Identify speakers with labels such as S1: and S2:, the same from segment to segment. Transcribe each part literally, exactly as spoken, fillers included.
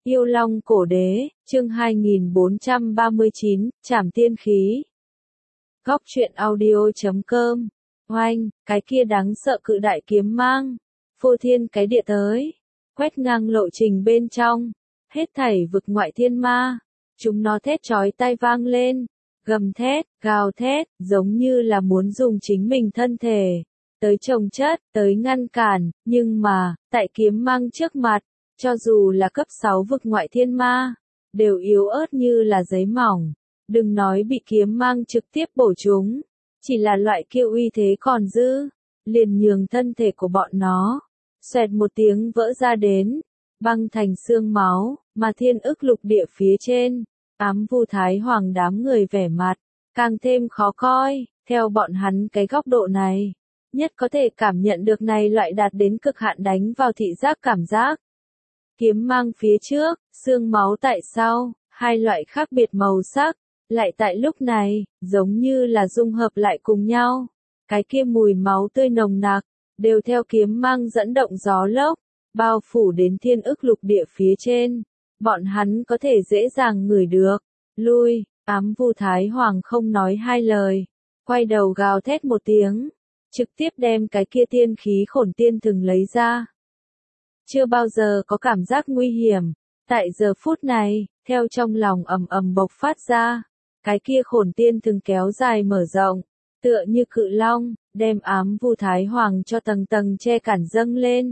S1: Yêu Long Cổ Đế, chương hai nghìn bốn trăm ba mươi chín, Trảm Tiên Khí. Góc truyện audio chấm com. Oanh, cái kia đáng sợ cự đại kiếm mang, phô thiên cái địa tới, quét ngang lộ trình bên trong, hết thảy vực ngoại thiên ma. Chúng nó thét chói tai vang lên, gầm thét, gào thét, giống như là muốn dùng chính mình thân thể tới chồng chất, tới ngăn cản, nhưng mà, tại kiếm mang trước mặt, cho dù là cấp sáu vực ngoại thiên ma, đều yếu ớt như là giấy mỏng, đừng nói bị kiếm mang trực tiếp bổ chúng, chỉ là loại kia uy thế còn dư, liền nhường thân thể của bọn nó, xoẹt một tiếng vỡ ra đến, băng thành xương máu, mà thiên ức lục địa phía trên, ám vu thái hoàng đám người vẻ mặt, càng thêm khó coi, theo bọn hắn cái góc độ này, nhất có thể cảm nhận được này loại đạt đến cực hạn đánh vào thị giác cảm giác. Kiếm mang phía trước, xương máu tại sau, hai loại khác biệt màu sắc, lại tại lúc này, giống như là dung hợp lại cùng nhau. Cái kia mùi máu tươi nồng nặc, đều theo kiếm mang dẫn động gió lốc, bao phủ đến thiên ức lục địa phía trên. Bọn hắn có thể dễ dàng ngửi được. Lui, ám vu thái hoàng không nói hai lời, quay đầu gào thét một tiếng, trực tiếp đem cái kia tiên khí khổn tiên thừng lấy ra. Chưa bao giờ có cảm giác nguy hiểm, tại giờ phút này, theo trong lòng ầm ầm bộc phát ra, cái kia khổn tiên thừng kéo dài mở rộng, tựa như cự long, đem ám vu thái hoàng cho tầng tầng che cản dâng lên.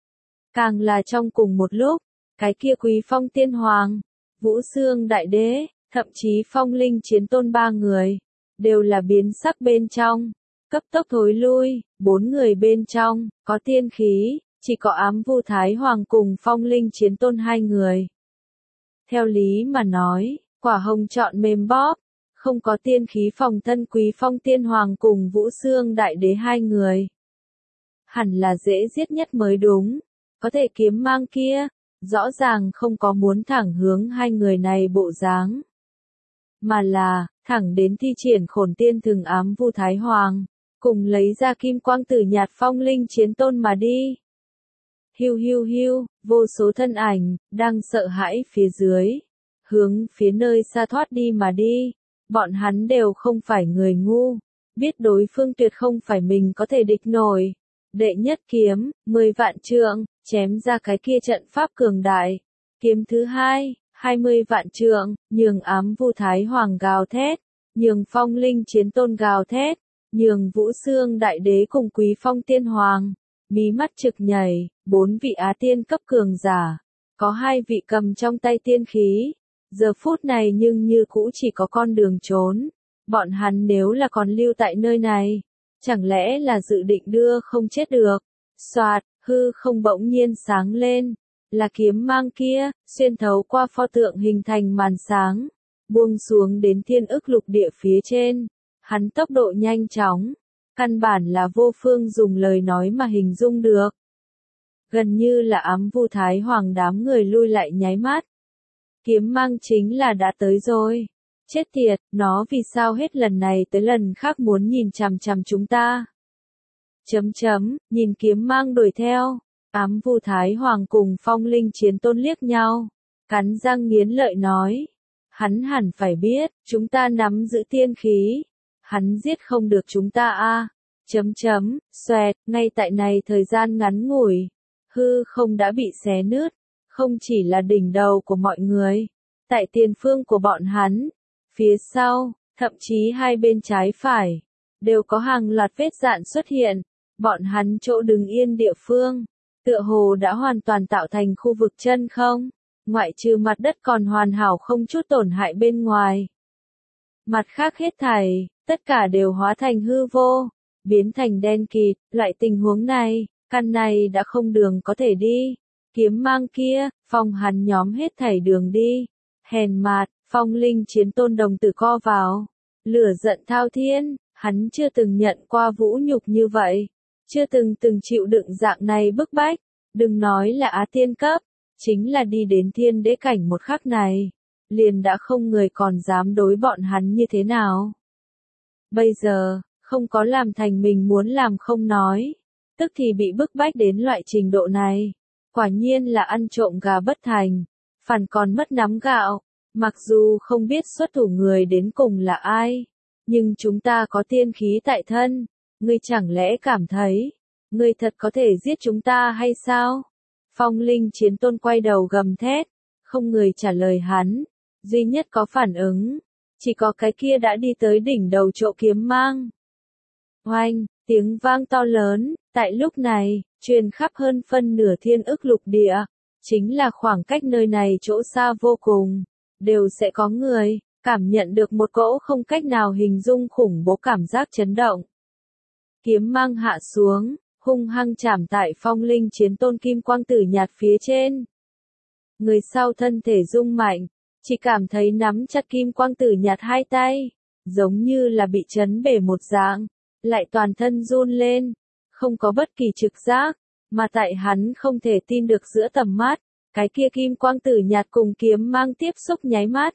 S1: Càng là trong cùng một lúc, cái kia quý phong tiên hoàng, vũ xương đại đế, thậm chí phong linh chiến tôn ba người, đều là biến sắc bên trong, cấp tốc thối lui, bốn người bên trong, có tiên khí. Chỉ có ám vu thái hoàng cùng phong linh chiến tôn hai người. Theo lý mà nói, quả hồng chọn mềm bóp, không có tiên khí phòng thân quý phong tiên hoàng cùng vũ xương đại đế hai người. Hẳn là dễ giết nhất mới đúng, có thể kiếm mang kia, rõ ràng không có muốn thẳng hướng hai người này bộ dáng. Mà là, thẳng đến thi triển khổn tiên thừng ám vu thái hoàng, cùng lấy ra kim quang tử nhạt phong linh chiến tôn mà đi. Hiu hiu hiu, vô số thân ảnh, đang sợ hãi phía dưới, hướng phía nơi xa thoát đi mà đi. Bọn hắn đều không phải người ngu, biết đối phương tuyệt không phải mình có thể địch nổi. Đệ nhất kiếm, mười vạn trượng, chém ra cái kia trận pháp cường đại. Kiếm thứ hai, hai mươi vạn trượng, nhường ám vu thái hoàng gào thét, nhường phong linh chiến tôn gào thét, nhường vũ xương đại đế cùng quý phong tiên hoàng. Mí mắt trực nhảy, bốn vị á tiên cấp cường giả, có hai vị cầm trong tay tiên khí, giờ phút này nhưng như cũ chỉ có con đường trốn, bọn hắn nếu là còn lưu tại nơi này, chẳng lẽ là dự định đưa không chết được. Soạt, hư không bỗng nhiên sáng lên, là kiếm mang kia, xuyên thấu qua pho tượng hình thành màn sáng, buông xuống đến thiên ức lục địa phía trên, hắn tốc độ nhanh chóng. Căn bản là vô phương dùng lời nói mà hình dung được. Gần như là ám vu thái hoàng đám người lui lại nháy mắt. Kiếm mang chính là đã tới rồi. Chết tiệt, nó vì sao hết lần này tới lần khác muốn nhìn chằm chằm chúng ta. Chấm chấm, nhìn kiếm mang đuổi theo. Ám vu thái hoàng cùng phong linh chiến tôn liếc nhau. Cắn răng nghiến lợi nói. Hắn hẳn phải biết, chúng ta nắm giữ tiên khí. Hắn giết không được chúng ta a. À. Chấm chấm, xoẹt, ngay tại này thời gian ngắn ngủi, hư không đã bị xé nứt, không chỉ là đỉnh đầu của mọi người, tại tiền phương của bọn hắn, phía sau, thậm chí hai bên trái phải, đều có hàng loạt vết rạn xuất hiện, bọn hắn chỗ đứng yên địa phương, tựa hồ đã hoàn toàn tạo thành khu vực chân không, ngoại trừ mặt đất còn hoàn hảo không chút tổn hại bên ngoài. Mặt khác hết thảy, tất cả đều hóa thành hư vô, biến thành đen kịt, loại tình huống này, căn này đã không đường có thể đi. Kiếm mang kia, phong hắn nhóm hết thảy đường đi. Hèn mạt, phong linh chiến tôn đồng tử co vào. Lửa giận thao thiên, hắn chưa từng nhận qua vũ nhục như vậy. Chưa từng từng chịu đựng dạng này bức bách. Đừng nói là á tiên cấp, chính là đi đến thiên đế cảnh một khắc này. Liền đã không người còn dám đối bọn hắn như thế nào. Bây giờ, không có làm thành mình muốn làm không nói, tức thì bị bức bách đến loại trình độ này, quả nhiên là ăn trộm gà bất thành. phản còn mất nắm gạo. Mặc dù không biết xuất thủ người đến cùng là ai, nhưng chúng ta có tiên khí tại thân, ngươi chẳng lẽ cảm thấy, ngươi thật có thể giết chúng ta hay sao? Phong Linh Chiến Tôn quay đầu gầm thét, không người trả lời hắn, duy nhất có phản ứng, chỉ có cái kia đã đi tới đỉnh đầu chỗ kiếm mang. Oanh, tiếng vang to lớn, tại lúc này, truyền khắp hơn phân nửa thiên ức lục địa, chính là khoảng cách nơi này chỗ xa vô cùng, đều sẽ có người, cảm nhận được một cỗ không cách nào hình dung khủng bố cảm giác chấn động. Kiếm mang hạ xuống, hung hăng chạm tại Phong Linh Chiến Tôn kim quang tử nhạt phía trên. Người sau thân thể rung mạnh, chỉ cảm thấy nắm chặt kim quang tử nhạt hai tay, giống như là bị chấn bể một dạng, lại toàn thân run lên, không có bất kỳ trực giác, mà tại hắn không thể tin được giữa tầm mắt, cái kia kim quang tử nhạt cùng kiếm mang tiếp xúc nháy mắt.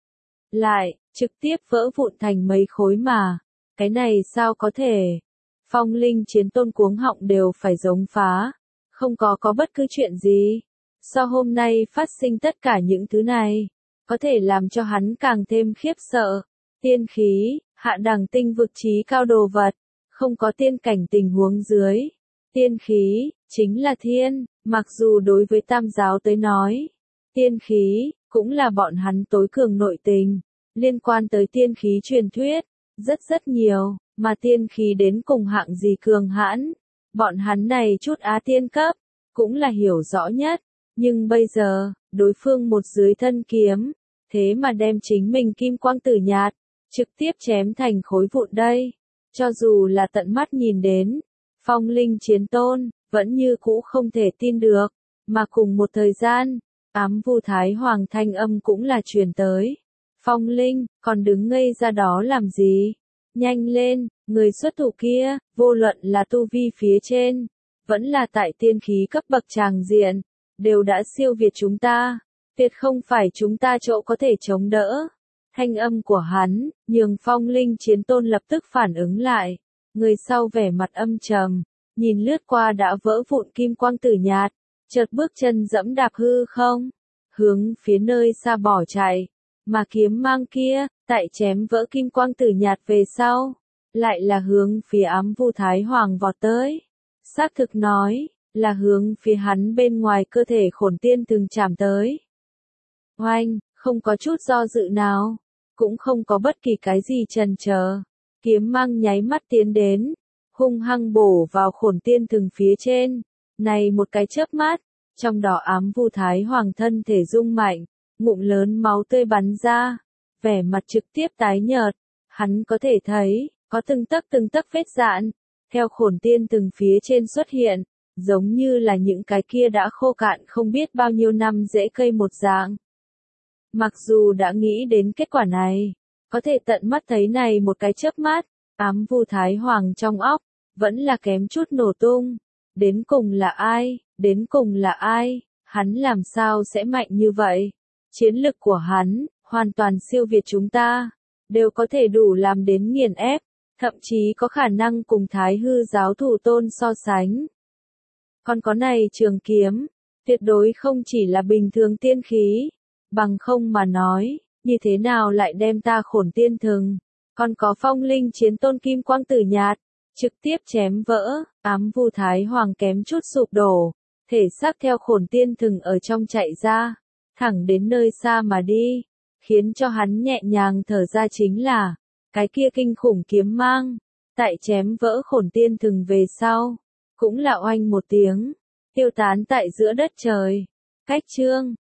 S1: Lại, trực tiếp vỡ vụn thành mấy khối mà, cái này sao có thể? Phong Linh Chiến Tôn cuống họng đều phải giống phá, không có có bất cứ chuyện gì. Sau hôm nay phát sinh tất cả những thứ này, có thể làm cho hắn càng thêm khiếp sợ. Tiên khí, hạ đẳng tinh vực trí cao đồ vật, không có tiên cảnh tình huống dưới. Tiên khí, chính là thiên, mặc dù đối với tam giáo tới nói, tiên khí, cũng là bọn hắn tối cường nội tình, liên quan tới tiên khí truyền thuyết, rất rất nhiều, mà tiên khí đến cùng hạng gì cường hãn, bọn hắn này chút á tiên cấp, cũng là hiểu rõ nhất, nhưng bây giờ, đối phương một dưới thân kiếm, thế mà đem chính mình kim quang tử nhạt, trực tiếp chém thành khối vụn đây, cho dù là tận mắt nhìn đến, Phong Linh Chiến Tôn, vẫn như cũ không thể tin được, mà cùng một thời gian, ám vu Thái Hoàng thanh âm cũng là truyền tới. Phong Linh, còn đứng ngây ra đó làm gì? Nhanh lên, người xuất thủ kia, vô luận là tu vi phía trên, vẫn là tại tiên khí cấp bậc tràng diện, đều đã siêu việt chúng ta, tuyệt không phải chúng ta chỗ có thể chống đỡ. Thanh âm của hắn, nhường Phong Linh Chiến Tôn lập tức phản ứng lại, người sau vẻ mặt âm trầm, nhìn lướt qua đã vỡ vụn kim quang tử nhạt, chợt bước chân dẫm đạp hư không, hướng phía nơi xa bỏ chạy, mà kiếm mang kia, tại chém vỡ kim quang tử nhạt về sau, lại là hướng phía ám vu Thái Hoàng vọt tới. Xác thực nói, là hướng phía hắn bên ngoài cơ thể khổn tiên từng chạm tới. Oanh, không có chút do dự nào, cũng không có bất kỳ cái gì chần chờ, kiếm mang nháy mắt tiến đến, hung hăng bổ vào khổn tiên từng phía trên, này một cái chớp mắt, trong đó ám vu Thái Hoàng thân thể rung mạnh, ngụm lớn máu tươi bắn ra, vẻ mặt trực tiếp tái nhợt, hắn có thể thấy, có từng tấc từng tấc vết dạn, theo khổn tiên từng phía trên xuất hiện, giống như là những cái kia đã khô cạn không biết bao nhiêu năm rễ cây một dạng. Mặc dù đã nghĩ đến kết quả này, có thể tận mắt thấy này một cái chớp mắt, ám vu Thái Hoàng trong óc, vẫn là kém chút nổ tung. Đến cùng là ai, đến cùng là ai, hắn làm sao sẽ mạnh như vậy? Chiến lực của hắn, hoàn toàn siêu việt chúng ta, đều có thể đủ làm đến nghiền ép, thậm chí có khả năng cùng Thái Hư giáo thủ tôn so sánh. Còn có này trường kiếm, tuyệt đối không chỉ là bình thường tiên khí, bằng không mà nói, như thế nào lại đem ta khổn tiên thừng, còn có Phong Linh Chiến Tôn kim quang tử nhạt, trực tiếp chém vỡ, ám vu Thái Hoàng kém chút sụp đổ, thể xác theo khổn tiên thừng ở trong chạy ra, thẳng đến nơi xa mà đi, khiến cho hắn nhẹ nhàng thở ra chính là, cái kia kinh khủng kiếm mang, tại chém vỡ khổn tiên thừng về sau, cũng là oanh một tiếng, tiêu tán tại giữa đất trời. Cách chương